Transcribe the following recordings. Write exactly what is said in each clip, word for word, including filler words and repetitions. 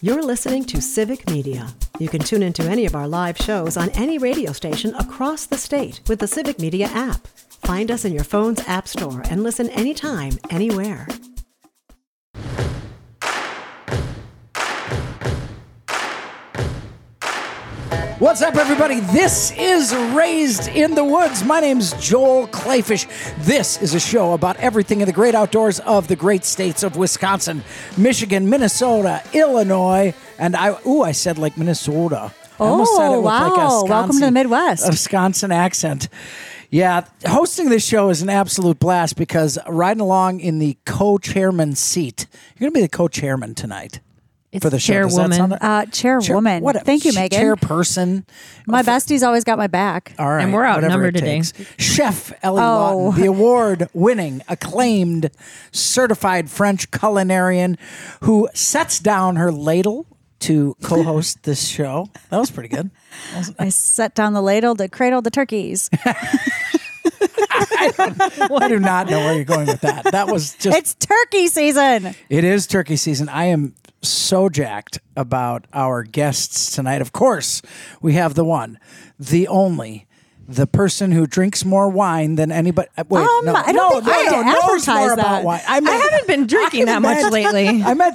You're listening to Civic Media. You can tune into any of our live shows on any radio station across the state with the Civic Media app. Find us in your phone's app store and listen anytime, anywhere. What's up, everybody? This is Raised in the Woods. My name's Joel Clayfish. This is a show about everything in the great outdoors of the great states of Wisconsin, Michigan, Minnesota, Illinois, and I, ooh, I said like Minnesota. I almost said it with wow. like a Wisconsin, Welcome to the Midwest. A Wisconsin accent. Yeah, hosting this show is an absolute blast because riding along in the co-chairman seat, you're going to be the co-chairman tonight. It's For the show. Does that chairwoman. sound- Uh, chairwoman. Chair- what a- Thank you, Megan. Chairperson. My bestie's always got my back. All right. And we're whatever outnumbered it today. takes. Chef Ellie Oh. Lawton, the award-winning, acclaimed, certified French culinarian who sets down her ladle to co-host this show. That was pretty good. I set down the ladle to cradle the turkeys. I do not know where you're going with that. That was just... It's turkey season. It is turkey season. I am so jacked about our guests tonight. Of course, we have the one, the only, the person who drinks more wine than anybody. Wait, Um, no, I don't no, think no, I had no, to knows advertise more about that. wine. I, I meant, haven't been drinking I that much meant- lately. I meant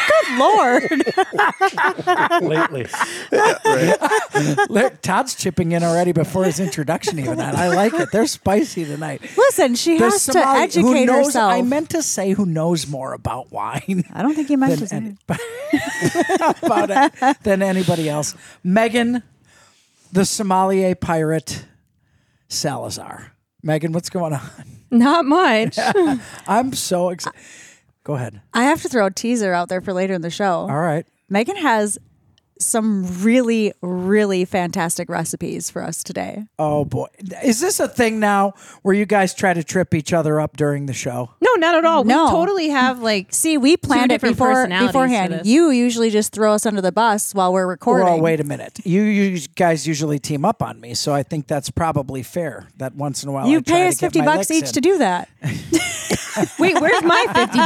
Lord. lately. Look, Todd's chipping in already before his introduction. Even that, I like it. They're spicy tonight. Listen, she The has to Somali- who educate knows, herself. I meant to say who knows more about wine. I don't think he meant to than, say. any- about it than anybody else. Megan, the sommelier pirate, Salazar. Megan, what's going on? Not much. I'm so excited. Go ahead. I have to throw a teaser out there for later in the show. All right. Megan has some really, really fantastic recipes for us today. Oh, boy. Is this a thing now where you guys try to trip each other up during the show? No, not at all. No. We totally have like See, we planned it different before personalities for beforehand. this. You usually just throw us under the bus while we're recording. Well, wait a minute. You, you guys usually team up on me, so I think that's probably fair that once in a while You I try pay to us get fifty my bucks licks each in. to do that. wait, where's my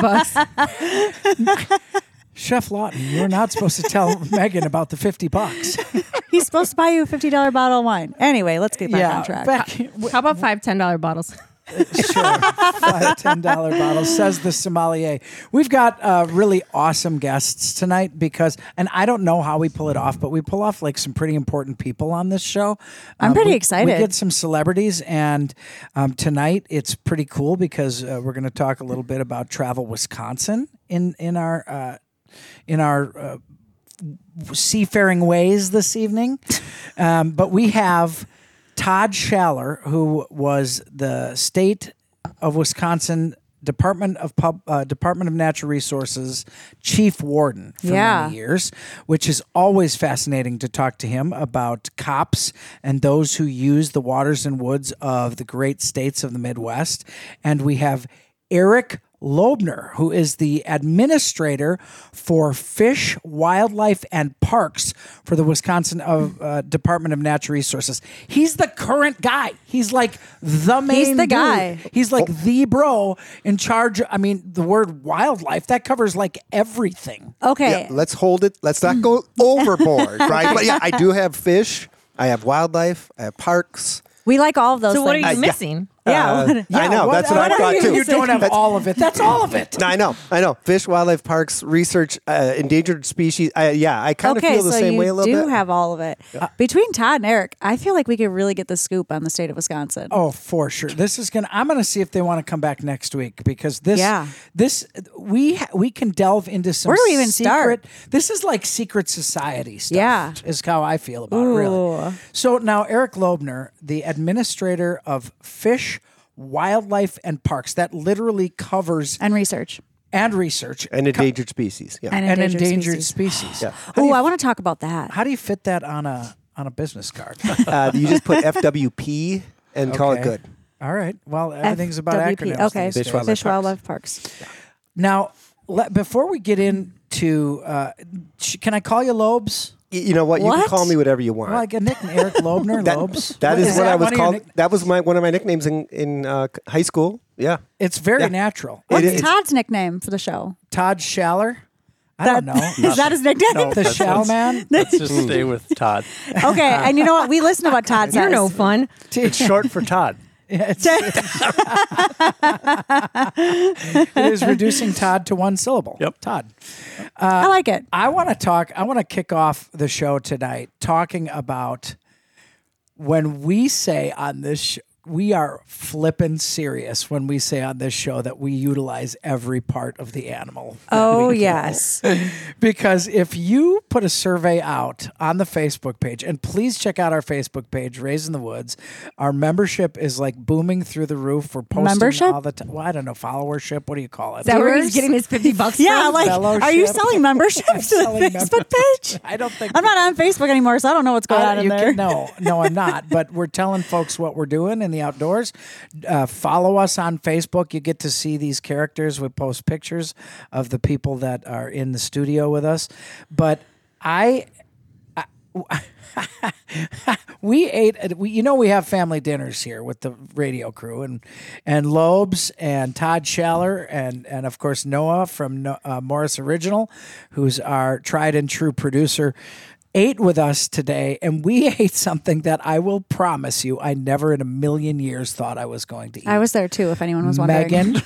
fifty bucks? Chef Lawton, you're not supposed to tell Megan about the fifty bucks. He's supposed to buy you a fifty dollars bottle of wine. Anyway, let's get back yeah, on track. back, How about five ten dollar bottles? sure, five ten dollar bottles, says the sommelier. We've got uh, really awesome guests tonight because, and I don't know how we pull it off, but we pull off like some pretty important people on this show. I'm Um, pretty we- excited. We get some celebrities, and um, tonight it's pretty cool because uh, we're going to talk a little bit about Travel Wisconsin in in our uh, in our. Uh, seafaring ways this evening. Um, but we have Todd Schaller, who was the state of Wisconsin Department of Pub, uh, Department of Natural Resources chief warden for Yeah. many years, which is always fascinating to talk to him about cops and those who use the waters and woods of the great states of the Midwest. And we have Eric Loebner, who is the administrator for Fish, Wildlife, and Parks for the Wisconsin of, uh, Department of Natural Resources. He's the current guy. He's like the main He's the dude. guy. He's like the bro in charge. I mean, the word wildlife, that covers like everything. Okay. Yeah, let's hold it. Let's not go overboard, right? But yeah, I do have fish. I have wildlife. I have parks. We like all of those So what are things. you missing? yeah. Uh, what- I Yeah, know. what- That's what I what thought are you- too. You don't have That's- all of it. That's all of it. No, I know. I know. Fish, wildlife, parks, research, uh, endangered species. Uh, yeah, I kind of okay, feel the so same you way a little do bit. have all of it. Between Todd and Eric, I feel like we could really get the scoop on the state of Wisconsin. Oh, for sure. This is gonna. I'm gonna see if they want to come back next week because this. Yeah. This we ha- we can delve into some. Where do we even secret, start? This is like secret society stuff. Yeah. Is how I feel about it. Really. Ooh. So now Eric Loebner, the administrator of Fish, Wildlife, and Parks, that literally covers And research. and research And endangered species. Yeah. And and endangered, endangered species. species. Yeah. How do Oh, you- I want to talk about that. How do you fit that on a on a business card? Uh, you just put F W P and call it Okay. good. All right. Well, everything's about F W P. acronyms. Okay. these Fish, days. wildlife, Fish, Parks. Wildlife Parks. Now, let, before we get into, uh, sh- can I call you Lobes? Y- You know what? You What? can call me whatever you want. Like a nickname, Eric Loebner, That- Lobes. that is, what that I was one of your called. nick- That was my one of my nicknames in in uh, high school. Yeah. It's very Yeah. natural. It What's is. Todd's nickname for the show? Todd Schaller. I don't know. Is that his nickname? No, The that's- Shell Man? Let's just stay with Todd. Okay, and you know what? We listen to what Todd says. You're no fun. It's short for Todd. It's, it is reducing Todd to one syllable. Yep. Todd. I like it. I want to talk, I want to kick off the show tonight talking about when we say on this show, we are flippin' serious when we say on this show that we utilize every part of the animal. that Oh, we kill. yes. Because if you put a survey out on the Facebook page, and please check out our Facebook page, Raising the Woods. Our membership is like booming through the roof. We're posting Membership? all the time. Well, I don't know, followership. What do you call it? Is that where he's Viewers? getting his fifty bucks Yeah, from? like, are you Fellowship. selling memberships I'm to the selling Facebook members- page? I don't think I'm not on Facebook anymore, so I don't know what's going Uh, on in you there. can- no, no, I'm not. But we're telling folks what we're doing in the outdoors. Uh, follow us on Facebook. You get to see these characters. We post pictures of the people that are in the studio with us. But I, I we ate. at- We, you know, we have family dinners here with the radio crew and and Lobes and Todd Schaller and and of course Noah from No- uh, Morris Original, who's our tried and true producer, ate with us today, and we ate something that I will promise you I never in a million years thought I was going to eat. I was there too, if anyone was wondering. Megan.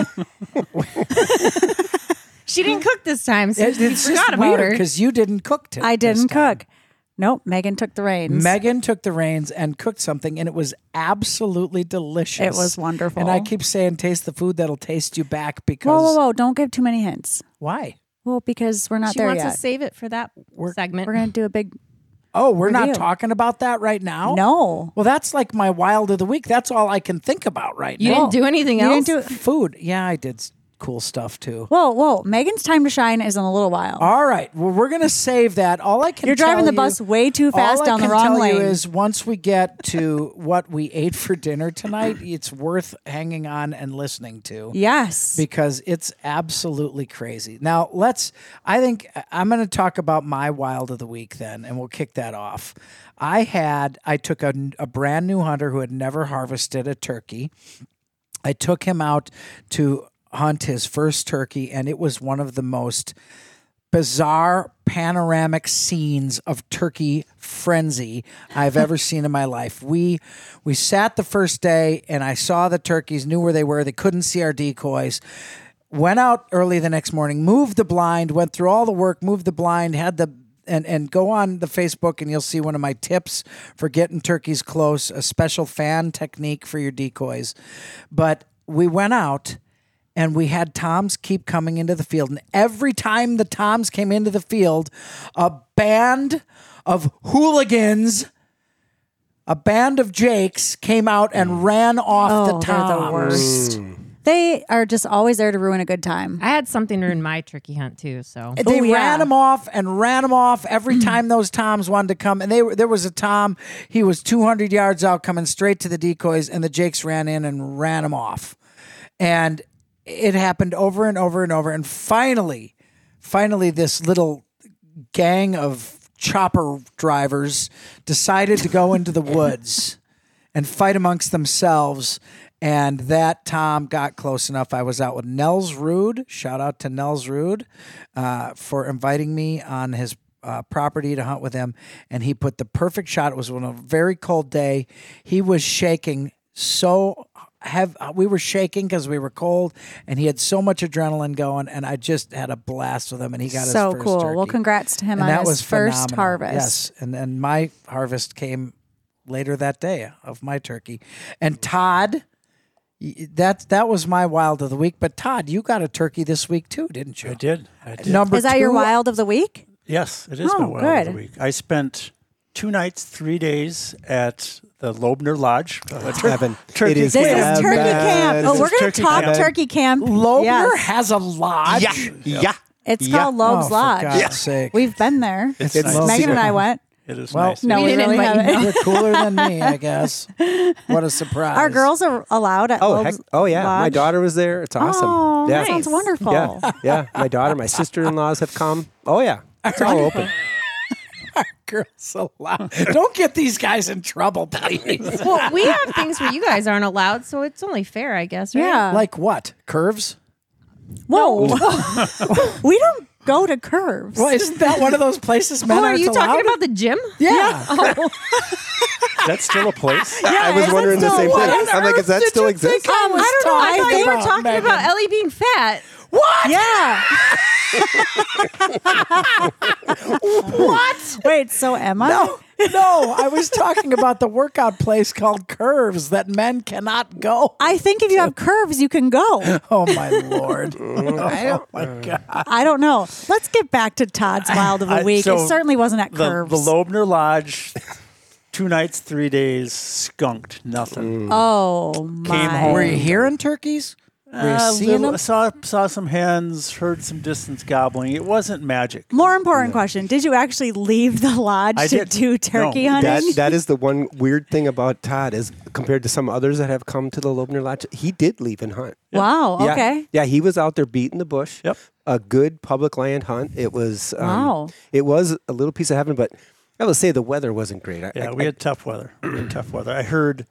She didn't cook this time, so It- we it's forgot just about her. because you didn't cook today. I didn't cook. Nope, Megan took the reins. Megan took the reins and cooked something, and it was absolutely delicious. It was wonderful. And I keep saying, taste the food that'll taste you back because Whoa, whoa, whoa! Don't give too many hints. why? Well, because we're not She there wants yet. to save it for that segment. We're gonna do a big Oh, we're not Review. talking about that right now? no. Well, that's like my wild of the week. That's all I can think about right you now. didn't do anything You else? didn't do. Food. Yeah, I did s- cool stuff too. Whoa, whoa! Megan's time to shine is in a little while. All right. Well, we're going to save that. All I can You're driving tell the bus you- way too fast all down I the can wrong tell lane. You is once we get to what we ate for dinner tonight, it's worth hanging on and listening to. Yes. Because it's absolutely crazy. Now, let's, I think I'm going to talk about my wild of the week then, and we'll kick that off. I had, I took a, a brand new hunter who had never harvested a turkey. I took him out to hunt his first turkey, and it was one of the most bizarre panoramic scenes of turkey frenzy I've ever seen in my life. We we sat the first day and I saw the turkeys, knew where they were. They couldn't see our decoys. Went out early the next morning, moved the blind, went through all the work, moved the blind, had the and and go on the Facebook and you'll see one of my tips for getting turkeys close, a special fan technique for your decoys. But we went out and we had toms keep coming into the field. And every time the toms came into the field, a band of hooligans, a band of Jakes came out and ran off oh, the they're toms. the worst. They are just always there to ruin a good time. I had something ruin my turkey hunt too. So They Oh, yeah. ran them off and ran them off every time those toms wanted to come. And they were, there was a tom, he was two hundred yards out coming straight to the decoys, and the Jakes ran in and ran him off. And it happened over and over and over. And finally, finally, this little gang of chopper drivers decided to go into the woods and fight amongst themselves. And that Tom got close enough. I was out with Nels Rude. Shout out to Nels Rude uh, for inviting me on his uh, property to hunt with him. And he put the perfect shot. It was on a very cold day. He was shaking so have we were shaking because we were cold, and he had so much adrenaline going, and I just had a blast with him, and he got so his first cool. turkey. Well, congrats to him And on that his was first phenomenal. harvest. Yes, and and my harvest came later that day of my turkey. And Todd, y- that that was my wild of the week. But Todd, you got a turkey this week too, didn't you? I did. I did. Number Is that your two- wild of the week? Yes, it is Oh, my wild of the good. week. I spent two nights, three days at the Lobner Lodge. Uh, tur- Evan, turkey it is This camp. is turkey Evan. camp. Oh, This we're is going to turkey talk camp. turkey camp. Lobner Yes. has a lodge. Yeah, yeah. It's Yeah. called Loeb's Oh, for Lodge. God's sake. We've been there. It's, It's nice. Loeb's. Megan and I went. It is Well, nice. No, We we, didn't really invite you. haven't. You're cooler than me, I guess. What a surprise. Our girls are allowed at Oh, Loeb's heck, oh yeah. My Lodge. daughter was there. It's awesome. Oh, yeah. that sounds wonderful. Yeah, yeah. My daughter, my sister-in-laws have come. Oh yeah, it's all open. Girls allowed. Don't get these guys in trouble, please. well, we have things where you guys aren't allowed, so it's only fair, I guess. Right? Yeah. Like what? Curves? Whoa. we don't go to Curves. Well, isn't that one of those places men Oh, are aren't you allowed? talking about the gym? Yeah. Is that still a place? I was is wondering it the still- same what thing. on I'm like, does that Did still you exist? think I was I don't know. I talking thought you were about, talking Megan? about Ellie being fat. What? Yeah. What? Wait, so am I? No, no. I was talking about the workout place called Curves that men cannot go. I think if you have curves, you can go. Oh my lord! Oh my god! I don't know. Let's get back to Todd's Wild of the I- Week. so it certainly wasn't at The, Curves. the Loebner Lodge, two nights, three days, skunked, nothing. oh my! home. Were you hearing turkeys? Were you Uh, seeing little- them? saw saw some hens, heard some distance gobbling. It wasn't magic. More important question: did you actually leave the lodge I to did. do turkey No, hunting? That that is the one weird thing about Todd is compared to some others that have come to the Loebner Lodge, he did leave and hunt. wow. Yeah. Okay. Yeah, he was out there beating the bush. Yep. A good public land hunt. It was um, Wow. It was a little piece of heaven, but I will say the weather wasn't great. I, Yeah, I, we had tough weather. We had tough weather. I heard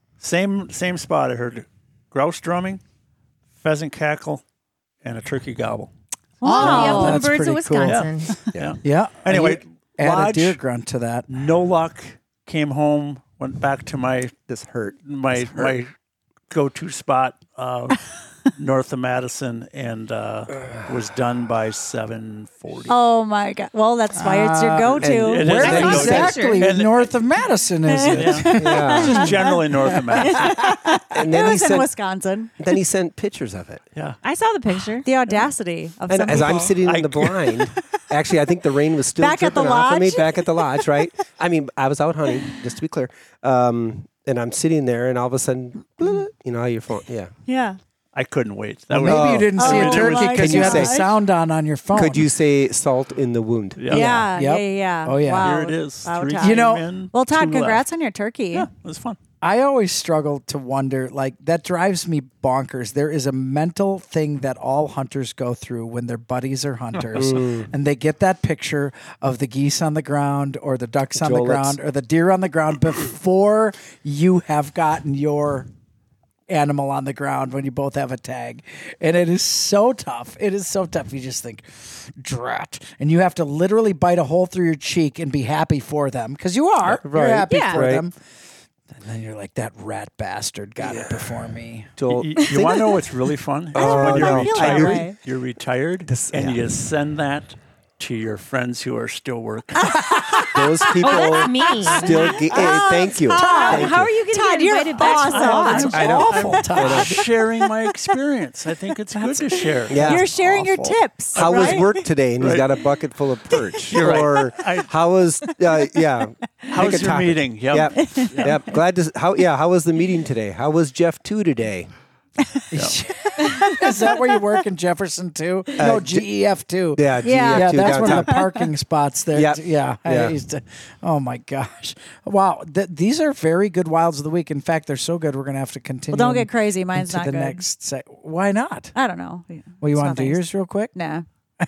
same same spot. I heard grouse drumming, pheasant cackle, and a turkey gobble. Wow. yeah, that's birds pretty of cool. Wisconsin. Yeah. Yeah. Anyway, add a lodge, deer grunt to that. no luck. Came home, went back to my this hurt. my my go to spot uh, north of Madison, and uh, was done by seven forty. Oh my god! Well, that's why it's your Uh, go-to. and- and Where I saw the exactly picture. And- north of Madison is it? Yeah. Just generally north of Madison. And it then he was in sent Wisconsin. then he sent pictures of it. Yeah. I saw the picture. The audacity of And some as I'm people. sitting in I- the blind, actually, I think the rain was still Back at the dripping off of me lodge? back at the lodge, right? I mean, I was out hunting, just to be clear. Um, and I'm sitting there, and all of a sudden, blah, you know how your phone, yeah. Yeah. I couldn't wait. That Maybe was, you didn't Oh see a my turkey because Can you you had the say- sound on on your phone. Could you say salt in the wound? yeah. Yeah. Yeah. Yep. Yeah. yeah. Oh, yeah. Wow. Here it is. Wow, Three Todd. came You know- in, Well, Todd, two congrats left. on your turkey. Yeah, it was fun. I always struggle to wonder, like, that drives me bonkers. There is a mental thing that all hunters go through when their buddies are hunters and they get that picture of the geese on the ground or the ducks on the Jolets. ground or the deer on the ground before you have gotten your animal on the ground when you both have a tag. And it is so tough. It is so tough. You just think, drat. And you have to literally bite a hole through your cheek and be happy for them because you are. You're Right. happy Yeah. for Right. them. And then you're like, that rat bastard got it before me. Joel, You, you want to know what's really fun? Is Oh, when you're no. feel that retired. way. You're retired, This- and yeah. you send that to your friends who are still working. those people That's me. still. Ge- hey, thank you. Thank How are you. you going to Todd, get you're invited back to the awesome. lodge? I know. Awful, I'm Todd. sharing my experience. I think it's good to share. Yeah. You're sharing your awful. tips. How was right? work today? And he's Right. got a bucket full of perch. You're right. Or I- how was? Uh, yeah. How's Pick a your topic. meeting? Yep. Yep. Yep. Glad to. How? Yeah. How was the meeting today? How was Jeff two today? Is that where you work in Jefferson too? no, G E F two. Yeah. Yeah. G F Yeah, two that's one downtown. of the parking spots there. Yep. Yeah, I Yeah. used to- oh my gosh! Wow, Th- these are very good wilds of the week. In fact, they're so good we're gonna have to continue. Well, don't them get crazy. Mine's into not the good. next. Se- Why not? I don't know. Well, you It's want to do nothing. yours real quick? Nah.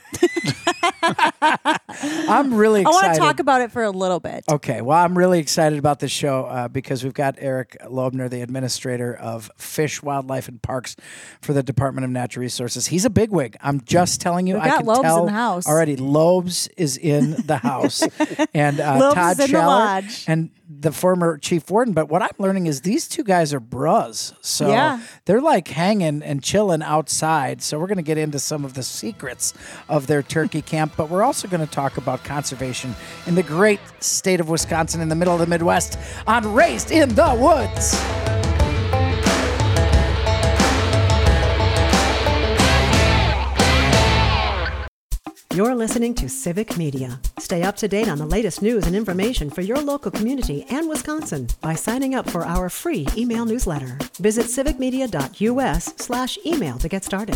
I'm really I excited. want to talk about it for a little bit. Okay, well, I'm really excited about this show uh, because we've got Eric Loebner, the administrator of Fish, Wildlife, and Parks for the Department of Natural Resources. He's a bigwig. I'm just telling you. We've I got can Loebs in tell the house. already. Loebs is in the house, and uh, Loebs Todd is in the Schaller lodge. and the former chief warden. But what I'm learning is these two guys are bros, so Yeah. they're like hanging and chilling outside. So we're going to get into some of the secrets of their turkey camp, but we're also going to talk about conservation in the great state of Wisconsin in the middle of the Midwest on Raised in the Woods. You're listening to Civic Media. Stay up to date on the latest news and information for your local community and Wisconsin by signing up for our free email newsletter. Visit civicmedia.us slash email to get started.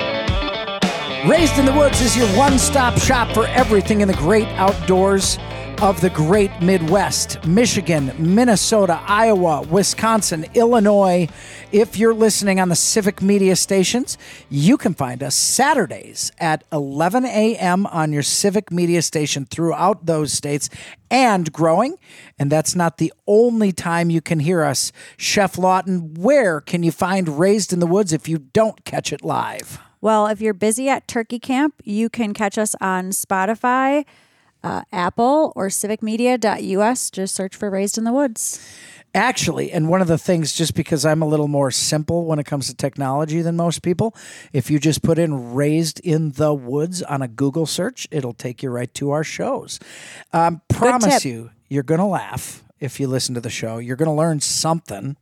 Raised in the Woods is your one-stop shop for everything in the great outdoors. of the great Midwest, Michigan, Minnesota, Iowa, Wisconsin, Illinois. If you're listening on the Civic Media stations, you can find us Saturdays at eleven a.m. on your Civic Media station throughout those states and growing. And that's not the only time you can hear us. Chef Lawton, where can you find Raised in the Woods if you don't catch it live? Well, if you're busy at Turkey Camp, you can catch us on Spotify, uh, Apple, or civic media dot u s. Just search for Raised in the Woods. Actually, and one of the things, just because I'm a little more simple when it comes to technology than most people, if you just put in Raised in the Woods on a Google search, it'll take you right to our shows. Um, promise tip. you, you're going to laugh if you listen to the show. You're going to learn something.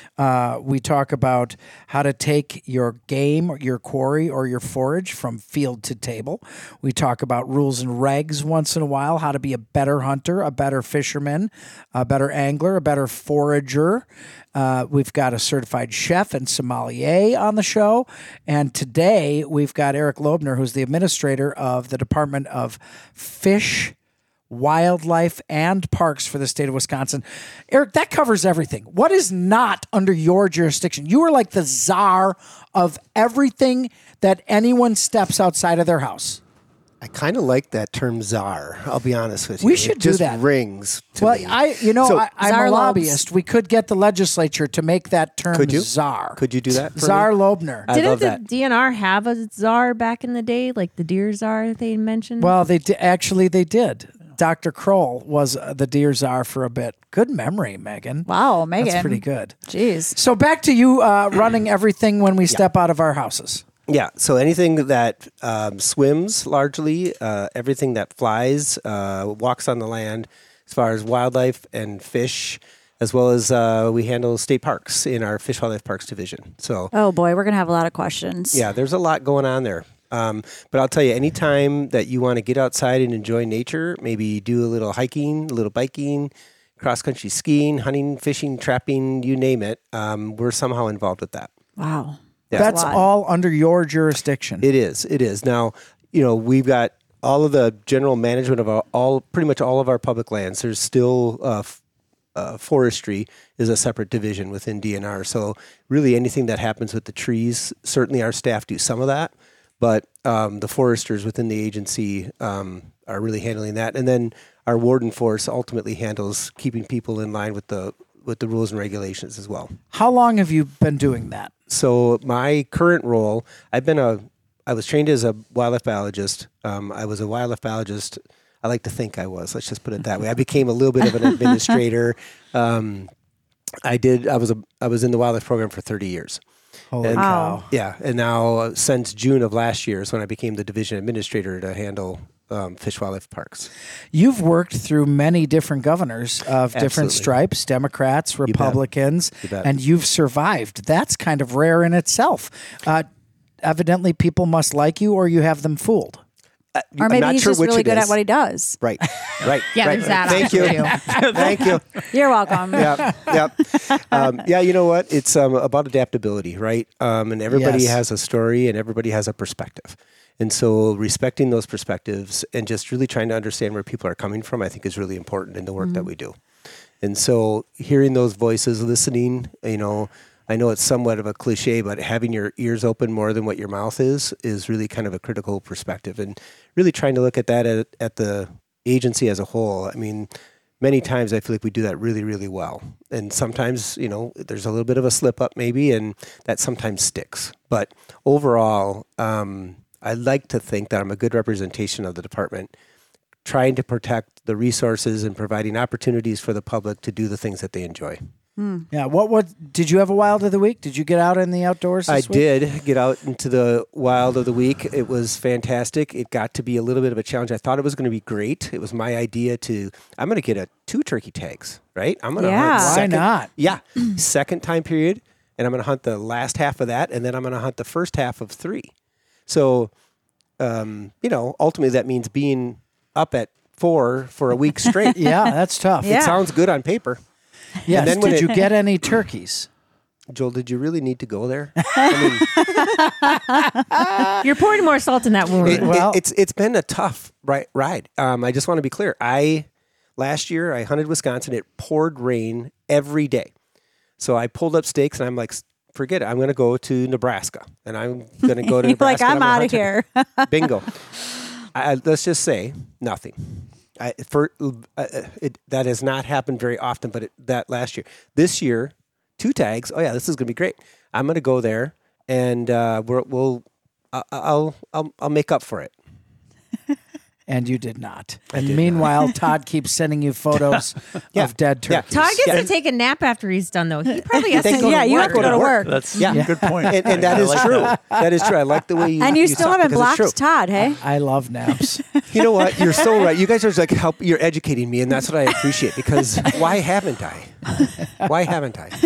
Uh, we talk about how to take your game, your quarry, or your forage from field to table. We talk about rules and regs once in a while, how to be a better hunter, a better fisherman, a better angler, a better forager. Uh, we've got a certified chef and sommelier on the show. And today we've got Eric Loebner, who's the administrator of the Department of Fish, Wildlife, and Parks for the state of Wisconsin. Eric, that covers everything. What is not under your jurisdiction? You are like the czar of everything that anyone steps outside of their house. I kind of like that term czar. I'll be honest with you. We should it do just that. Rings. To Well, me. I, you know, So- I, I'm Czar a Lobes. lobbyist. We could get the legislature to make that term Could you? czar. Could you do that for Czar me? Loebner. I Didn't love the that. D N R have a czar back in the day, like the deer czar that they mentioned? Well, they di- actually they did. Doctor Kroll was uh, the deer czar for a bit. Good memory, Megan. Wow, Megan. That's pretty good. Jeez. So back to you uh, running everything when we step out of our houses. Yeah. So anything that um, swims, largely, uh, everything that flies, uh, walks on the land, as far as wildlife and fish, as well as uh, we handle state parks in our Fish Wildlife Parks division. So Oh, boy, we're going to have a lot of questions. yeah, there's a lot going on there. Um, but I'll tell you, anytime that you want to get outside and enjoy nature, maybe do a little hiking, a little biking, cross-country skiing, hunting, fishing, trapping, you name it, um, we're somehow involved with that. Wow. Yeah. That's a lot. all under your jurisdiction. It is. It is. Now, you know, we've got all of the general management of our, all, pretty much all of our public lands. There's still uh, f- uh, forestry is a separate division within D N R. So really anything that happens with the trees, certainly our staff do some of that, but um, the foresters within the agency um, are really handling that. And then our warden force ultimately handles keeping people in line with the with the rules and regulations as well. How long have you been doing that? So my current role, I've been a, I was trained as a wildlife biologist. Um, I was a wildlife biologist. I like to think I was. Let's just put it that way. I became a little bit of an administrator. Um, I did. I was a. I was in the wildlife program for thirty years. Holy And- cow. Yeah, and now uh, since June of last year is when I became the division administrator to handle um, fish wildlife parks. You've worked through many different governors of different Absolutely. stripes, Democrats, Republicans, You bet. and you've survived. That's kind of rare in itself. Uh, evidently, people must like you or you have them fooled. Uh, Or I'm maybe not he's sure just which really it good is. at what he does. Right, right. Yeah, right. there's that Thank you. option, Thank you. You're welcome. yeah, yeah, um, yeah. You know what? It's um, about adaptability, right? Um, and everybody Yes. has a story, and everybody has a perspective. And so, respecting those perspectives and just really trying to understand where people are coming from, I think, is really important in the work that we do. And so, hearing those voices, listening, you know, I know it's somewhat of a cliche, but having your ears open more than what your mouth is is really kind of a critical perspective, and really trying to look at that at, at the agency as a whole. I mean, many times I feel like we do that really, really well. And sometimes, you know, there's a little bit of a slip up maybe, and that sometimes sticks. But overall, um, I like to think that I'm a good representation of the department, trying to protect the resources and providing opportunities for the public to do the things that they enjoy. Yeah. What? What? Did you have a wild of the week? Did you get out in the outdoors? I This week? did get out into the wild of the week. It was fantastic. It got to be a little bit of a challenge. I thought it was going to be great. It was my idea to, I'm going to get a two turkey tags, right? I'm going to Yeah. hunt Why second, not? Yeah. Second time period. And I'm going to hunt the last half of that. And then I'm going to hunt the first half of three. So, um, you know, ultimately that means being up at four for a week straight. Yeah, that's tough. Yeah. It sounds good on paper. Yes. then when Did it- you get any turkeys? Joel, did you really need to go there? I mean, You're pouring more salt in that wound. It- it- Well- it's it's been a tough ri- ride. Um, I just want to be clear. I last year I hunted Wisconsin. It poured rain every day. So I pulled up stakes and I'm like, forget it. I'm going to go to Nebraska and I'm going to go to You're Nebraska. like, and I'm gonna out of hunt here. it." Bingo. I, let's just say nothing. I, for uh, it, that has not happened very often, but it, that last year, this year, two tags. Oh yeah, this is going to be great. I'm going to go there and uh, we're, we'll, uh, I'll, I'll, I'll make up for it. And you did not. And meanwhile, Todd keeps sending you photos Yeah. of dead Yeah. turkeys. Todd gets Yeah. to take a nap after he's done, though. He probably has They to go yeah, to you work. have to go to work. That's Yeah. a good point. And, and that I is like true. that. That is true. I like the way you And you you still talk haven't because it's blocked true. Todd, hey? I love naps. You know what? You're so right. You guys are like help. You're educating me, and that's what I appreciate. Because why haven't I? Why haven't I?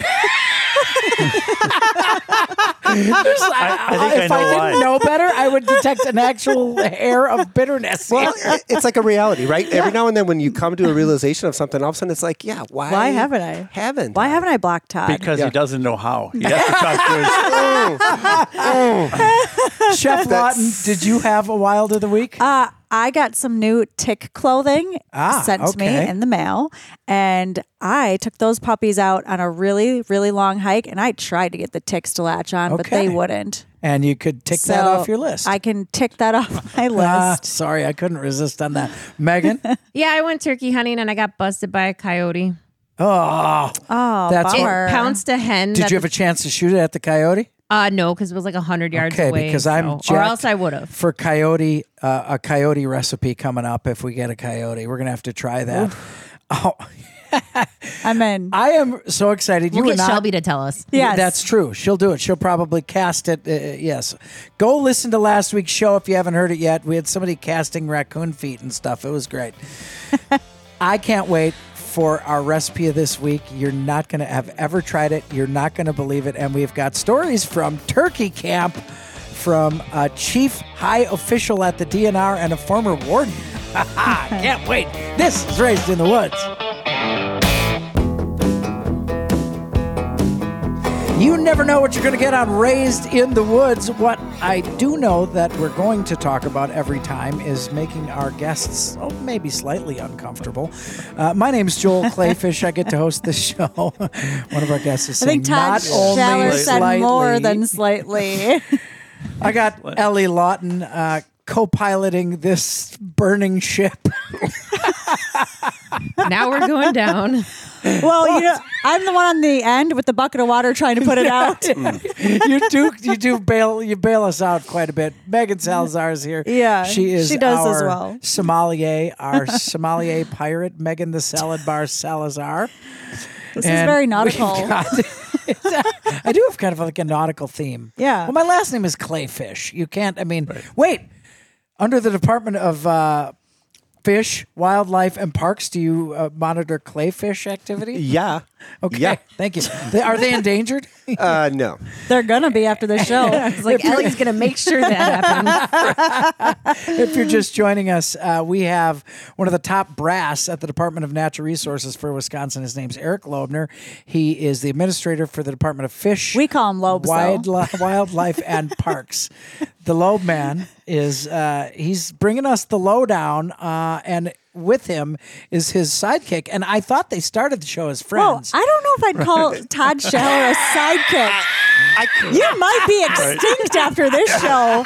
I, I think I if know I didn't why. know better, I would detect an actual air of bitterness. Well, it- it's like a reality, right? Every now and then, when you come to a realization of something, all of a sudden it's like, yeah, why? Why haven't I? Haven't Why I? haven't I blocked Todd? Because Yeah. he doesn't know how. He has to talk to his Chef Lawton, did you have a wild of the week? Uh, I got some new tick clothing Ah, sent to okay. me in the mail, and I took those puppies out on a really, really long hike, and I tried to get the ticks to latch on, but they Okay. wouldn't. And you could tick that So off your list. I can tick that off my Ah, list. sorry, I couldn't resist on that. Megan? Yeah, I went turkey hunting and I got busted by a coyote. Oh, Oh, That's It bummer. pounced a hen. did that you have a chance to shoot it at the coyote? Uh, no, because it was like a hundred yards Okay, away. because I'm so- or jacked else I would have. for coyote uh, a coyote recipe coming up. If we get a coyote, we're gonna have to try that. Oh, I'm in. I am so excited! We'll you get were not. Shelby to tell us. Yes. That's true. She'll do it. She'll probably cast it. Uh, yes. Go listen to last week's show if you haven't heard it yet. We had somebody casting raccoon feet and stuff. It was great. I can't wait for our recipe of this week. You're not going to have ever tried it. You're not going to believe it. And we've got stories from Turkey Camp from a chief high official at the D N R and a former warden. Can't wait. This is Raised in the Woods. You never know what you're going to get on Raised in the Woods. What I do know that we're going to talk about every time is making our guests oh, maybe slightly uncomfortable. Uh, my name's Joel Clayfish. I get to host this show. One of our guests is I think saying Todd not only Schaller said slightly. more than slightly. I got Ellie Lawton uh, co-piloting this burning ship. Now we're going down. Well, you know, I'm the one on the end with the bucket of water trying to put it out. you do you do bail you bail us out quite a bit. Megan Salazar is here. Yeah, she is she does our as well. sommelier, our sommelier pirate, Megan the Salad Bar Salazar. This And is very we've nautical. got- I do have kind of like a nautical theme. Yeah. Well, my last name is Clayfish. You can't. I mean, wait. Under the Department of uh, Fish, Wildlife, and Parks, do you uh, monitor clayfish activity? Yeah. Okay. Yeah. Thank you. They, are they endangered? Uh, no. They're gonna be after the show. It's like Ellie's going to make sure that happens. If you're just joining us, uh, we have one of the top brass at the Department of Natural Resources for Wisconsin. His name's Eric Loebner. He is the administrator for the Department of Fish. We call him Lobes, though. Wildlife, Wildlife and Parks. The Loeb Man is uh, he's bringing us the lowdown, uh, and with him is his sidekick. And I thought they started the show as Whoa, friends. I don't know if I'd call Todd Schaller a sidekick. You might be extinct after this show.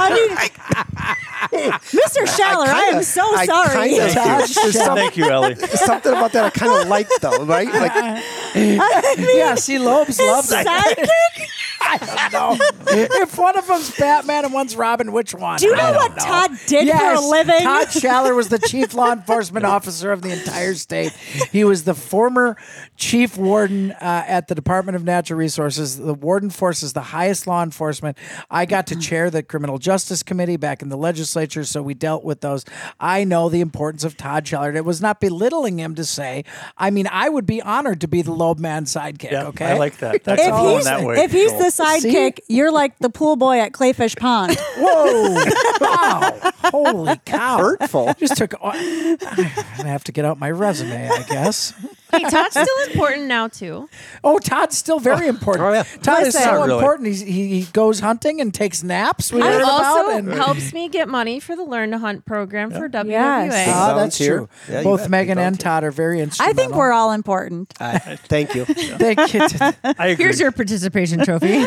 I mean, Mister Schaller, I, am so I sorry. kinda do. There's some- Thank you, Ellie. something about that I kind of like, though, right? Like, yeah, see, Loeb's loves that. Sidekick? I don't know. If one of them's Batman and one's Robin, which one? Do you I know don't what Todd did Yes, for a living? Todd Schaller was the chief law enforcement officer of the entire state. He was the former chief warden uh, at the Department of Natural Resources. The warden force is the highest law enforcement. I got to chair the Criminal Justice Committee back in the legislature, so we dealt with those. I know the importance of Todd Schaller. It was not belittling him to say, I mean, I would be honored to be the Loeb Man sidekick, Yeah, okay? I like that. That's If all he's, that way. if he's Joel. the sidekick, you're like the pool boy at Clayfish Pond. Whoa! Wow! Holy cow! hurtful. Just took. I have to get out my resume, I guess. Hey, Todd's still important now too. Oh, Todd's still very important. Oh, yeah. Todd is Listen. so Not really. important. He's, he, he goes hunting and takes naps. We It heard also about. And, helps me get money for the Learn to Hunt program for W W A. Yes. Ah, that's Volunteer. true. Yeah, you Both bet. Megan Big and volunteer. Todd are very I instrumental. think we're all important. Uh, thank you. Thank you. I agree. Here's your participation trophy.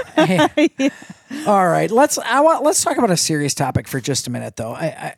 All right, let's. I want. Let's talk about a serious topic for just a minute, though. I, I,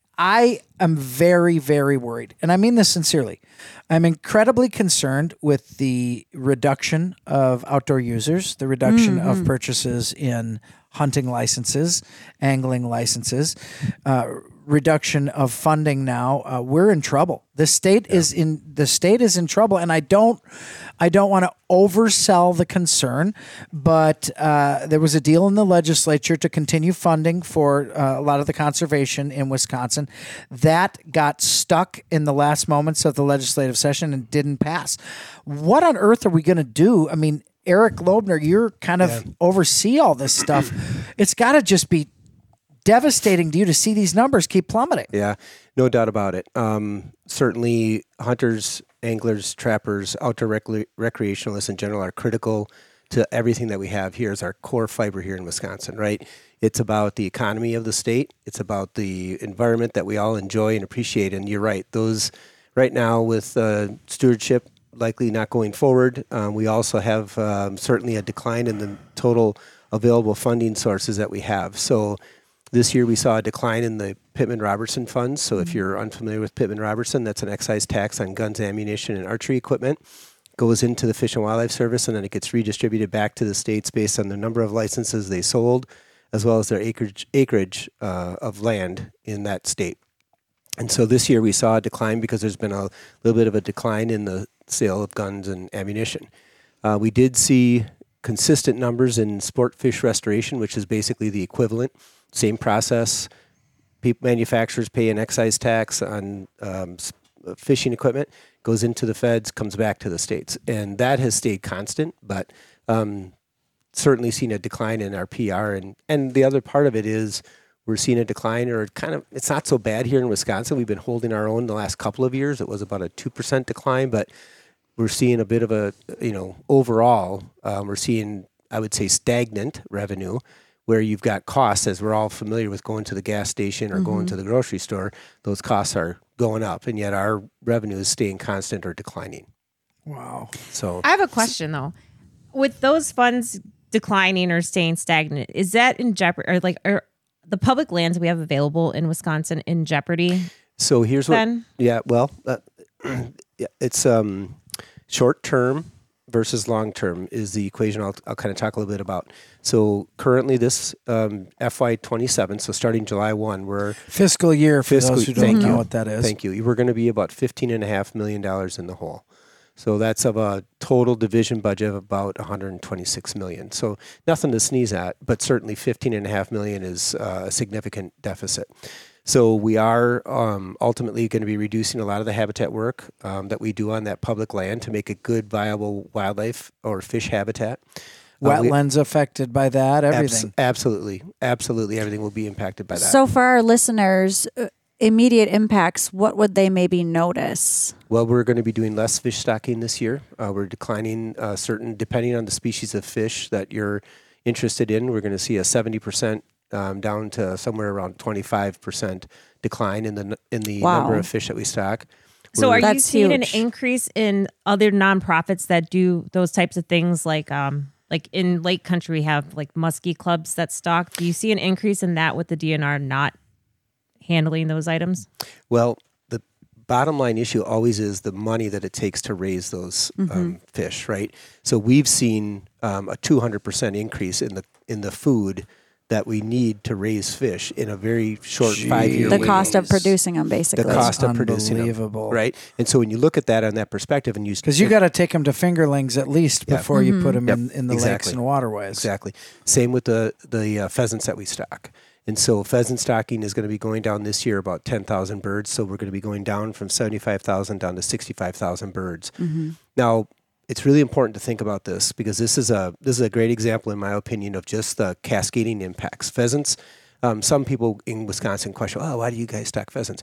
I am very, very worried, and I mean this sincerely. I'm incredibly concerned with the reduction of outdoor users, the reduction of purchases in hunting licenses, angling licenses, uh, reduction of funding. Now uh, we're in trouble. The state is in the state is in trouble, and I don't, I don't want to oversell the concern, but uh, there was a deal in the legislature to continue funding for uh, a lot of the conservation in Wisconsin. That got stuck in the last moments of the legislative session and didn't pass. What on earth are we going to do? I mean, Eric Loebner, you're kind of oversee all this stuff. It's got to just be devastating to you to see these numbers keep plummeting. Yeah, no doubt about it. Um, certainly, hunters, anglers, trappers, outdoor rec- recreationalists in general are critical to everything that we have here as our core fiber here in Wisconsin, right? It's about the economy of the state. It's about the environment that we all enjoy and appreciate. And you're right, those right now with uh, stewardship likely not going forward, um, we also have um, certainly a decline in the total available funding sources that we have. So this year we saw a decline in the Pittman-Robertson funds. So if you're unfamiliar with Pittman-Robertson, that's an excise tax on guns, ammunition, and archery equipment. Goes into the Fish and Wildlife Service, and then it gets redistributed back to the states based on the number of licenses they sold, as well as their acreage, acreage uh, of land in that state. And so this year we saw a decline because there's been a little bit of a decline in the sale of guns and ammunition. Uh, we did see consistent numbers in sport fish restoration, which is basically the equivalent. Same process. People, manufacturers pay an excise tax on um, fishing equipment, goes into the feds, comes back to the states. And that has stayed constant, but um, certainly seen a decline in our P R. And, and the other part of it is we're seeing a decline, or kind of, it's not so bad here in Wisconsin. We've been holding our own the last couple of years. It was about a two percent decline, but we're seeing a bit of a, you know, overall, um, we're seeing, I would say, stagnant revenue, where you've got costs, as we're all familiar with going to the gas station or mm-hmm. going to the grocery store, those costs are going up, and yet our revenue is staying constant or declining. Wow. So I have a question though. With those funds declining or staying stagnant, is that in jeopardy, or like are the public lands we have available in Wisconsin in jeopardy? So here's then? what, yeah, well, uh, yeah, it's um, short term versus long term is the equation I'll, I'll kind of talk a little bit about. So currently this um, F Y twenty-seven, so starting July first, we're fiscal year for fiscal, those who don't thank know you. what that is. Thank you. We're going to be about fifteen and a half million dollars in the hole. So that's of a total division budget of about one hundred twenty-six million. So nothing to sneeze at, but certainly fifteen and a half million is uh, a significant deficit. So we are um, ultimately going to be reducing a lot of the habitat work um, that we do on that public land to make a good, viable wildlife or fish habitat. Wetlands uh, affected by that, everything. Abs- absolutely. Absolutely. Everything will be impacted by that. So for our listeners, uh, immediate impacts, what would they maybe notice? Well, we're going to be doing less fish stocking this year. Uh, we're declining uh, certain, depending on the species of fish that you're interested in, we're going to see a seventy percent um, down to somewhere around twenty-five percent decline in the in the Wow. number of fish that we stock. So We're- are you That's seeing huge. an increase in other nonprofits that do those types of things, like um like in Lake Country we have like muskie clubs that stock? Do you see an increase in that with the D N R not handling those items? Well, the bottom line issue always is the money that it takes to raise those um, fish, right? So we've seen um, a two hundred percent increase in the in the food that we need to raise fish in a very short five-year The window. cost of producing them, basically. the cost That's of producing them, unbelievable. right? And so when you look at that on that perspective, and you Because you got to take them to fingerlings at least Yeah. before you put them Yep, in, in the lakes exactly. and waterways. Exactly. Same with the the uh, pheasants that we stock. And so pheasant stocking is going to be going down this year about ten thousand birds. So we're going to be going down from seventy-five thousand down to sixty-five thousand birds. Now, it's really important to think about this because this is a this is a great example, in my opinion, of just the cascading impacts. Pheasants, um, some people in Wisconsin question, oh, why do you guys stock pheasants?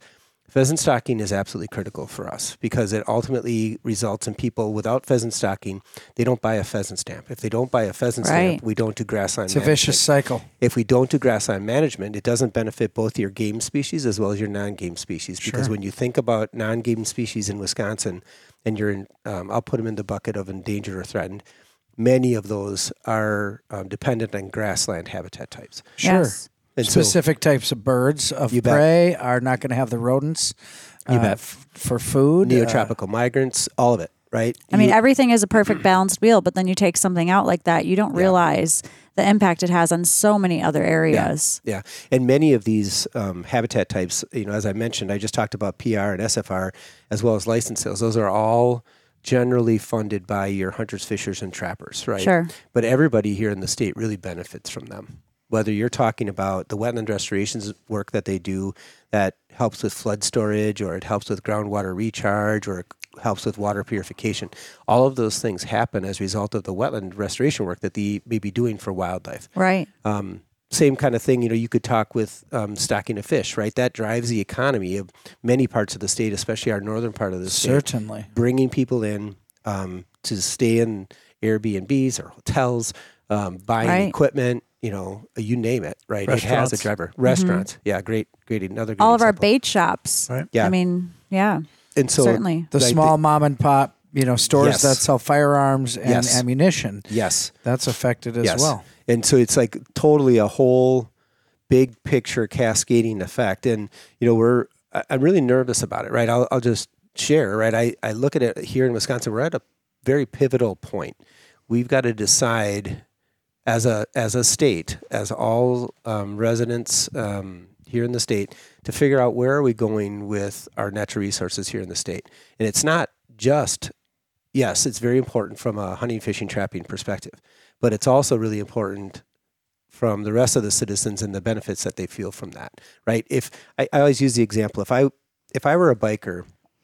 Pheasant stocking is absolutely critical for us because it ultimately results in people without pheasant stocking, they don't buy a pheasant stamp. If they don't buy a pheasant Right. stamp, we don't do grassland It's a management. vicious cycle. If we don't do grassland management, it doesn't benefit both your game species as well as your non-game species. Because Sure. when you think about non-game species in Wisconsin, and you're in, um, I'll put them in the bucket of endangered or threatened, many of those are um, dependent on grassland habitat types. Sure. Yes. And so- Specific types of birds of You bet. prey are not going to have the rodents You uh, bet. f- for food. uh, Neotropical migrants, all of it, right? I mean, You- everything is a perfect balanced wheel, but then you take something out like that, you don't realize the impact it has on so many other areas. Yeah, and many of these um, habitat types, you know, as I mentioned, I just talked about P R and S F R as well as license sales. Those are all generally funded by your hunters, fishers, and trappers, right? Sure. But everybody here in the state really benefits from them. Whether you're talking about the wetland restorations work that they do that helps with flood storage, or it helps with groundwater recharge, or it helps with water purification, all of those things happen as a result of the wetland restoration work that they may be doing for wildlife. Right. Um, same kind of thing, you know, you could talk with um, stocking of fish, right? That drives the economy of many parts of the state, especially our northern part of the state. Certainly. Bringing people in um, to stay in Airbnbs or hotels, um, buying Right. equipment, you know, you name it, right? It has a Restaurants. driver. Restaurants. Yeah, great, great. Another great All of our example. bait shops. Right. Yeah. I mean, yeah, And so, certainly. The Right, small mom and pop, you know, stores Yes. that sell firearms and Yes. ammunition. yes. That's affected as Yes. well. And so it's like totally a whole big picture cascading effect. And, you know, we're, I- I'm really nervous about it, right? I'll, I'll just share, right? I, I look at it here in Wisconsin, we're at a very pivotal point. We've got to decide as a, as a state, as all um, residents um, here in the state, to figure out where are we going with our natural resources here in the state. And it's not just, yes, it's very important from a hunting, fishing, trapping perspective, but it's also really important from the rest of the citizens and the benefits that they feel from that, right? If I, I always use the example, if I if I were a biker,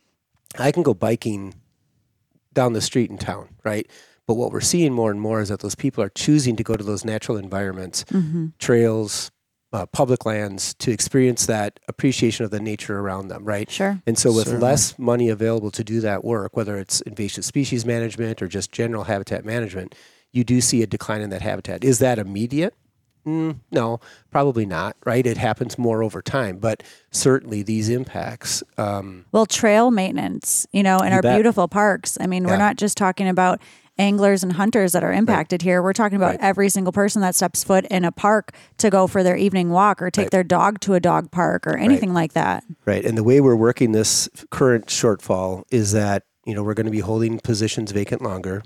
I can go biking down the street in town, right? But what we're seeing more and more is that those people are choosing to go to those natural environments, trails, uh, public lands, to experience that appreciation of the nature around them, right? Sure. And so with Certainly. less money available to do that work, whether it's invasive species management or just general habitat management, you do see a decline in that habitat. Is that immediate? Mm, no, probably not, right? It happens more over time, but certainly these impacts. Um, Well, trail maintenance, you know, in You our bet. beautiful parks. I mean, we're Yeah. not just talking about anglers and hunters that are impacted here. We're talking about Right. every single person that steps foot in a park to go for their evening walk or take Right. their dog to a dog park or anything like that. Right. And the way we're working this current shortfall is that, you know, we're going to be holding positions vacant longer.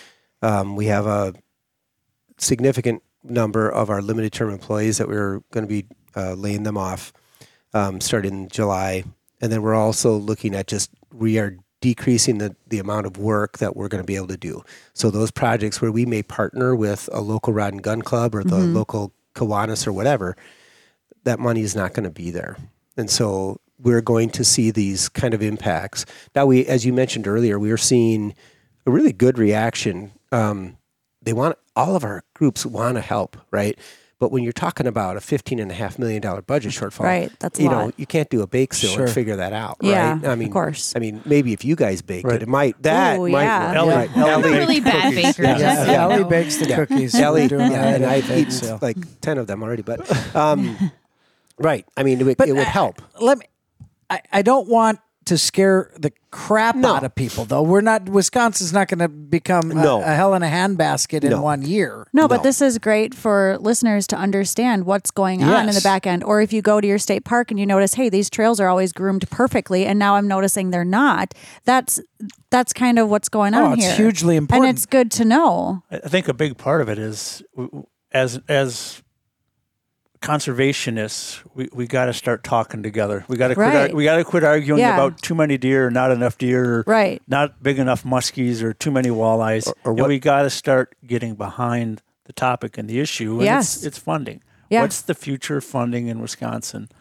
Um, we have a significant number of our limited term employees that we're going to be uh, laying them off um, starting in July. And then we're also looking at just, we are decreasing the, the amount of work that we're going to be able to do. So those projects where we may partner with a local rod and gun club or the local Kiwanis or whatever, that money is not going to be there. And so we're going to see these kind of impacts. Now, we, as you mentioned earlier, we are seeing a really good reaction. Um, they want, all of our groups want to help, right? But when you're talking about a fifteen and a half million dollar budget shortfall, Right, that's a you know, lot. you can't do a bake sale Sure. and figure that out, Yeah, right? I of mean, course. I mean, maybe if you guys baked Right. it, it might that Ooh, might yeah. work. Ellie- Right. Ellie Ellie- baked Really bad cookies. bakers. Yeah. just so Yeah. you Ellie know. bakes the Yeah. cookies. Ellie, We're doing yeah, that and at I've bake eaten sale. like ten of them already. But um, right, I mean, it, would- But it would uh, help. Let me. I, I don't want to scare the crap No. out of people, though. We're not. Wisconsin's not going to become No. a, a hell in a handbasket in No. one year. No, but No. this is great for listeners to understand what's going on in the Yes. back end. Or if you go to your state park and you notice, hey, these trails are always groomed perfectly, and now I'm noticing they're not. That's that's kind of what's going on Oh, it's here. hugely important. and it's good to know. I I think a big part of it is w- w- as as conservationists, we, we got to start talking together. We got to quit. Right. Ar- we got to quit arguing Yeah. about too many deer, not enough deer, Right. not big enough muskies, or too many walleyes. Or- or And what- we got to start getting behind the topic and the issue. And Yes. it's, it's funding. Yeah. What's the future funding in Wisconsin?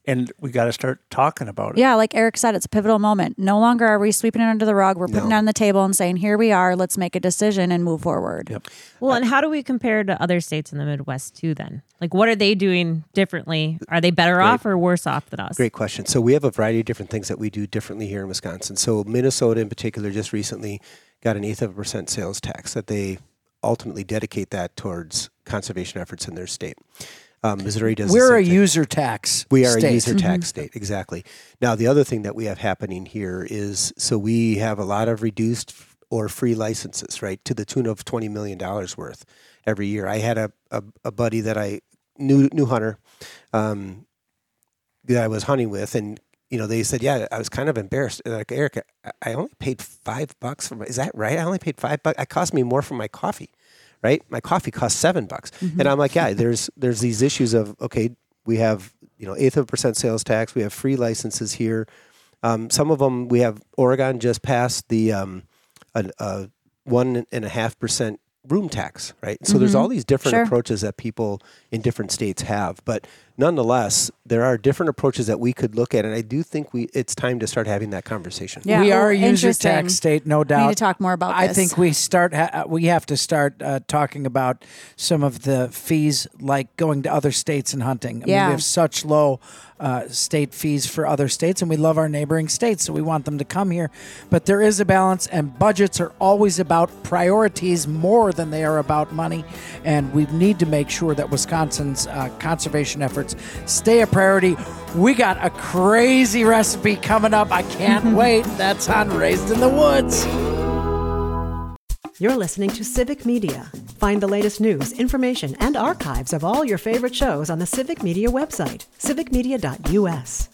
and we got to start talking about it. Yeah, like Eric said, it's a pivotal moment. No longer are we sweeping it under the rug. We're putting No. it on the table and saying, here we are. Let's make a decision and move forward. Yep. Well, and how do we compare to other states in the Midwest too then? Like what are they doing differently? Are they better off or worse off than us? Great question. So we have a variety of different things that we do differently here in Wisconsin. So Minnesota in particular just recently got an eighth of a percent sales tax that they ultimately dedicate that towards conservation efforts in their state. Um, Missouri does the We're a same thing. user tax. We are state. a user tax state, exactly. Now, the other thing that we have happening here is, so we have a lot of reduced f- or free licenses, right, to the tune of twenty million dollars worth every year. I had a, a, a buddy that I knew, new hunter um, that I was hunting with, and, you know, they said, yeah, I was kind of embarrassed. They're like, Eric, I, I only paid five bucks for my, is that right? I only paid five bucks. It cost me more for my coffee. Right, my coffee costs seven bucks, mm-hmm. and I'm like, yeah, there's there's these issues of okay, we have you know eighth of a percent sales tax, we have free licenses here. Um, some of them we have. Oregon just passed the um, a, a one and a half percent room tax, right? So mm-hmm. there's all these different sure. approaches that people in different states have, but nonetheless, there are different approaches that we could look at, and I do think we it's time to start having that conversation. Yeah. We Oh, are a user interesting. tax state, no doubt. We need to talk more about I this. think we start. Ha- we have to start uh, talking about some of the fees, like going to other states and hunting. I mean, Yeah. we have such low uh, state fees for other states, and we love our neighboring states, so we want them to come here. But there is a balance, and budgets are always about priorities more than they are about money. And we need to make sure that Wisconsin's uh, conservation efforts stay a priority. We got a crazy recipe coming up. I can't wait. That's on Raised in the Woods. You're listening to Civic Media. Find the latest news, information, and archives of all your favorite shows on the Civic Media website, civic media dot u s.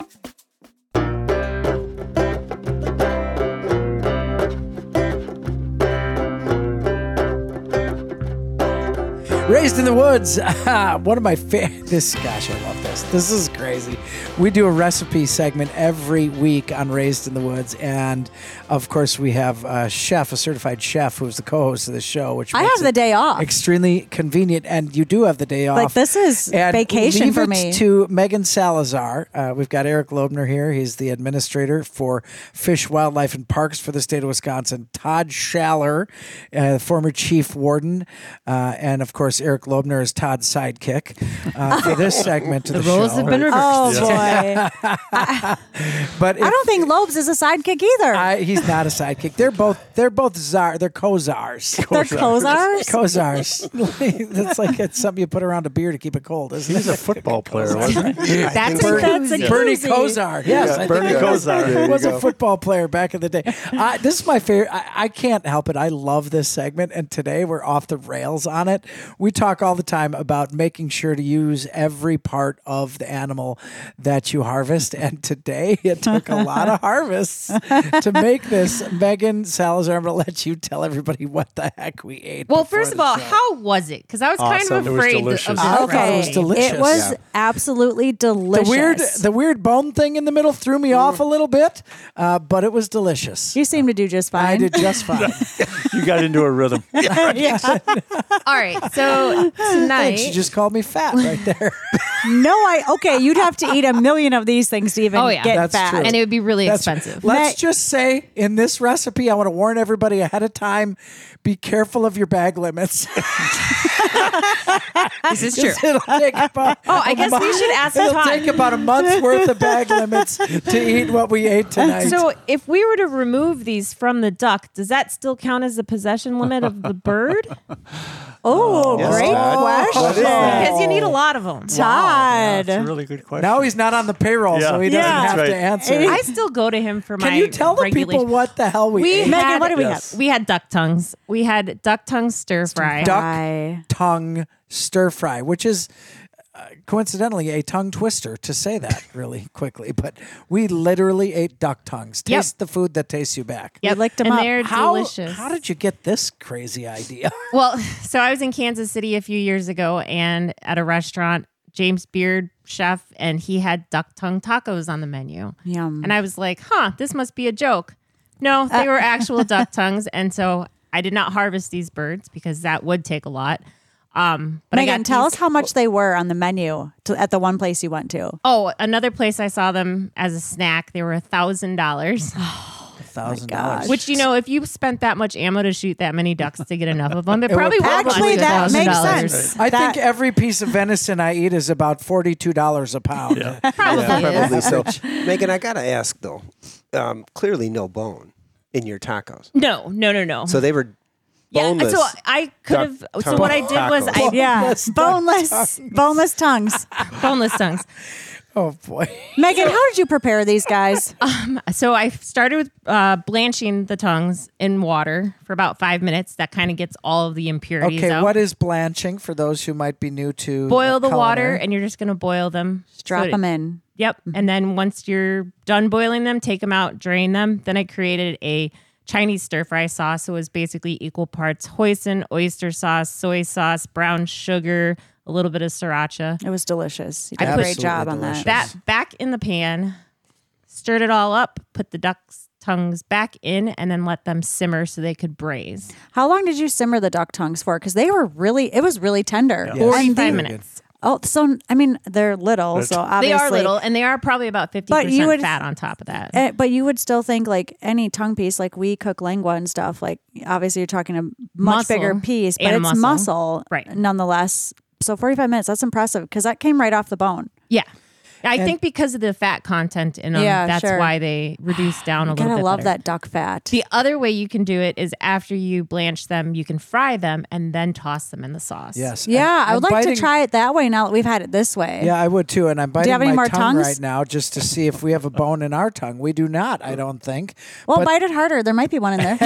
Raised in the Woods. One of my favorite. This, gosh, I love this. This is crazy. We do a recipe segment every week on Raised in the Woods, and of course, we have a chef, a certified chef, who's the co-host of the show. Which I makes have the it day off. Extremely convenient, and you do have the day off. Like, this is And vacation leave for it me. To Megan Salazar. Uh, we've got Eric Loebner here. He's the administrator for Fish, Wildlife, and Parks for the state of Wisconsin. Todd Schaller, uh, former chief warden, uh, and of course, Eric Loebner is Todd's sidekick uh, for this segment of the, The roles show. have been reversed. Oh, boy. But I don't think Lobes is a sidekick either. I, he's not a sidekick. They're both. They're both czar. They're co-czars. They're Kozars? Co-czars. That's like it's something you put around a beer to keep it cold, isn't He's it? a football player, wasn't he? That's a Bernie, That's a koozie. Bernie koozie. Kosar. Yes, Yeah, I think Bernie he was- Kosar. There you was a go. football player back in the day. Uh, this is my favorite. I, I can't help it. I love this segment, and today we're off the rails on it. We talk all the time about making sure to use every part of the animal that you harvest, and today it took a lot of harvests to make this. Megan Salazar, I'm going to let you tell everybody what the heck we ate. Well, before first of the all, show. how was it? Because I was kind Awesome. of It was afraid delicious. of the I thought it Okay. was delicious. It was Yeah. absolutely delicious. The weird, the weird bone thing in the middle threw me off a little bit, uh, but it was delicious. You seem to do just fine. I did just fine. You got into a rhythm. All right, so tonight, Thanks, you just called me fat right there. No, I okay. You'd have to eat a million of these things to even Oh, yeah. get That's fat. true. and it would be really That's- expensive. Let's Ma- just say in this recipe, I want to warn everybody ahead of time: be careful of your bag limits. This is true. It'll take about Oh, I a guess we month- should ask It'll Todd. take about a month's worth of bag limits to eat what we ate tonight. So, if we were to remove these from the duck, does that still count as the possession limit of the bird? Oh, Yes, great Todd. question. Because you need a lot of them. Todd. That's a really good question. now he's not on the payroll, so he Yeah. doesn't Yeah. have That's to right. answer. Hey, I still go to him for my. Can you tell the people regulation. what the hell we, We ate? Megan, had, what do we Yes. have? We had duck tongues. We had duck tongue stir fry. Duck Fry. tongue stir fry, which is uh, coincidentally a tongue twister to say that really quickly. But we literally ate duck tongues. Yep. Taste the food that tastes you back. Yep. licked 'em and up. they're How, delicious. how did you get this crazy idea? Well, so I was in Kansas City a few years ago and at a restaurant, James Beard, chef, and he had duck tongue tacos on the menu. Yum. And I was like, huh, this must be a joke. No, they were actual duck tongues. And so I did not harvest these birds because that would take a lot. Um, but I Megan, got tell these- us how much they were on the menu to, at the one place you went to. Oh, another place I saw them as a snack. They were a thousand dollars. thousand gosh. dollars. Which, you know, if you spent that much ammo to shoot that many ducks to get enough of them, they probably would have Actually, that $one thousand makes sense. I That- think every piece of venison I eat is about forty-two dollars a pound. Yeah. Probably Yeah, is. probably so. Megan, I gotta ask though. Um, clearly, no bone in your tacos. No, no, no, no. So they were yeah, boneless. so I could have. duck So what I did was tacos. I Yeah, Boneless boneless, boneless tongues. boneless tongues. Oh boy. Megan, how did you prepare these guys? So I started with uh, blanching the tongues in water for about five minutes. That kind of gets all of the impurities Okay, out. what is blanching for those who might be new to boil the culinary? water, and you're just going to boil them. Just drop So it- them in. Yep. And then once you're done boiling them, take them out, drain them. Then I created a Chinese stir fry sauce. So it was basically equal parts hoisin, oyster sauce, soy sauce, brown sugar, a little bit of sriracha. It was delicious. You did I a put- great job on Absolutely that. delicious. That back in the pan, stirred it all up, put the duck's tongues back in, and then let them simmer so they could braise. How long did you simmer the duck tongues for? Because they were really, it was really tender. And forty-five they- minutes. Oh, so I mean, they're little, so obviously They are little, and they are probably about fifty But you percent would- fat on top of that. Eh, but you would still think like any tongue piece, like we cook lingua and stuff. Like obviously you're talking a much Muscle bigger piece, but and a it's muscle. muscle, Right. nonetheless. So forty-five minutes, that's impressive because that came right off the bone. Yeah. I think because of the fat content in them, Yeah, that's sure. why they reduce down a little Gotta bit. love better. that duck fat. The other way you can do it is after you blanch them, you can fry them and then toss them in the sauce. Yes. yeah, I'm- I would I'm like biting- to try it that way now that we've had it this way. Yeah, I would too. And I'm biting have any my more tongue tongues? right now just to see if we have a bone in our tongue. We do not, I don't think. Well, But- bite it harder. There might be one in there.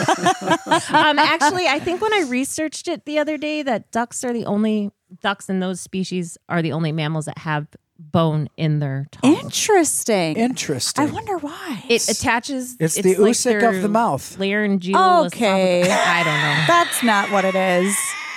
um, actually, I think when I researched it the other day, that ducks are the only ducks in those species are the only mammals that have bone in their tongue. Interesting. Interesting. I wonder why. It attaches. It's the like oosic of their the mouth. Laryngeal. Okay. esophagus- I don't know. That's not what it is.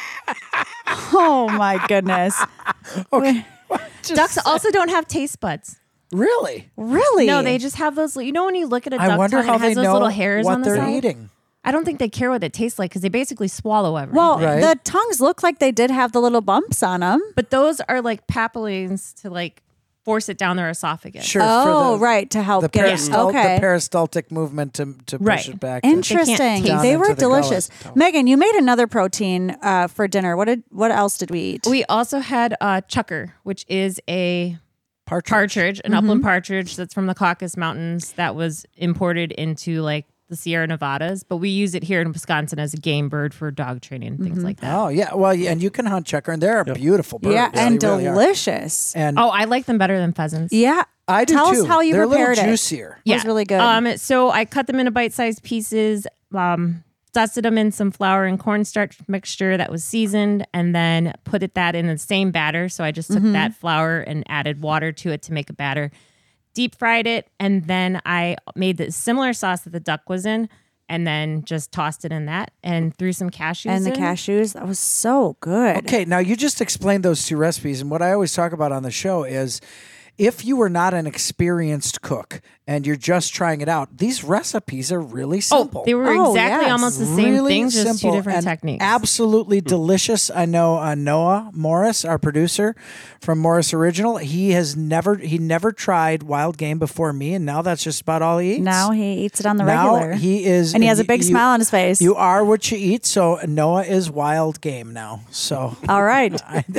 Oh my goodness. Okay. Just Ducks say- also don't have taste buds. Really? Really? No, they just have those. You know when you look at a duck I wonder tongue, how it has they those know little hairs what on the they're side. eating. I don't think they care what it tastes like because they basically swallow everything. Well, Right. the tongues look like they did have the little bumps on them. but those are like papillons to like force it down their esophagus. Sure. Oh, for the, right, to help The, get it. peristal- Okay. the peristaltic movement to, to push Right. it back. Interesting. taste They it. were Down into the gullet. delicious. Megan, you made another protein uh, for dinner. What did? What else did we eat? We also had uh, chucker, which is a Partridge. partridge, an Mm-hmm. upland partridge that's from the Caucasus Mountains that was imported into like the Sierra Nevadas, but we use it here in Wisconsin as a game bird for dog training and things like that. Oh, yeah. Well, yeah, and you can hunt checker, and they're beautiful birds. yeah, and They really are. delicious. And Oh, I like them better than pheasants. Yeah. I do Tell too. us how you They're a prepared little it. juicier. It was really good. Um, so I cut them into bite-sized pieces, um, dusted them in some flour and cornstarch mixture that was seasoned, and then put it that in the same batter. So I just took Mm-hmm. that flour and added water to it to make a batter. Deep fried it, and then I made the similar sauce that the duck was in, and then just tossed it in that and threw some cashews and the in. cashews, that was so good. Okay, now you just explained those two recipes, and what I always talk about on the show is if you were not an experienced cook and you're just trying it out, these recipes are really simple. Oh, they were Oh, exactly yes. almost the same Really thing, just two simple different and techniques. Absolutely delicious. I know uh, Noah Morris, our producer from Morris Original. He has never he never tried wild game before me, and now that's just about all he eats. Now he eats it on the Now regular. he is, and he has a you- big you- smile on his face. You are what you eat. So Noah is wild game now. So All right.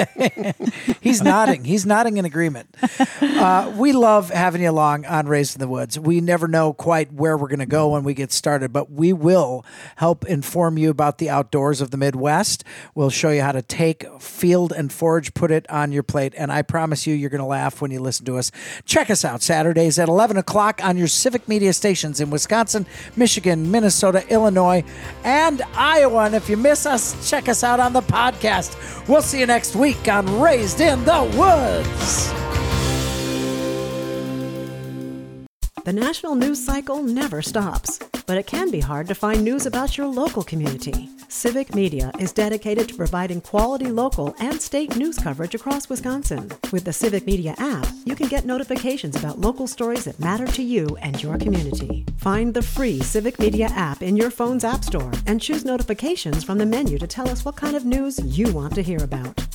he's nodding. He's nodding in agreement. Uh, we love having you along on Raised in the Woods. We never know quite where we're going to go when we get started, but we will help inform you about the outdoors of the Midwest. We'll show you how to take, field, and forage, put it on your plate, and I promise you, you're going to laugh when you listen to us. Check us out Saturdays at eleven o'clock on your civic media stations in Wisconsin, Michigan, Minnesota, Illinois, and Iowa. And if you miss us, check us out on the podcast. We'll see you next week on Raised in the Woods. The national news cycle never stops. but it can be hard to find news about your local community. Civic Media is dedicated to providing quality local and state news coverage across Wisconsin. With the Civic Media app, you can get notifications about local stories that matter to you and your community. Find the free Civic Media app in your phone's app store and choose notifications from the menu to tell us what kind of news you want to hear about.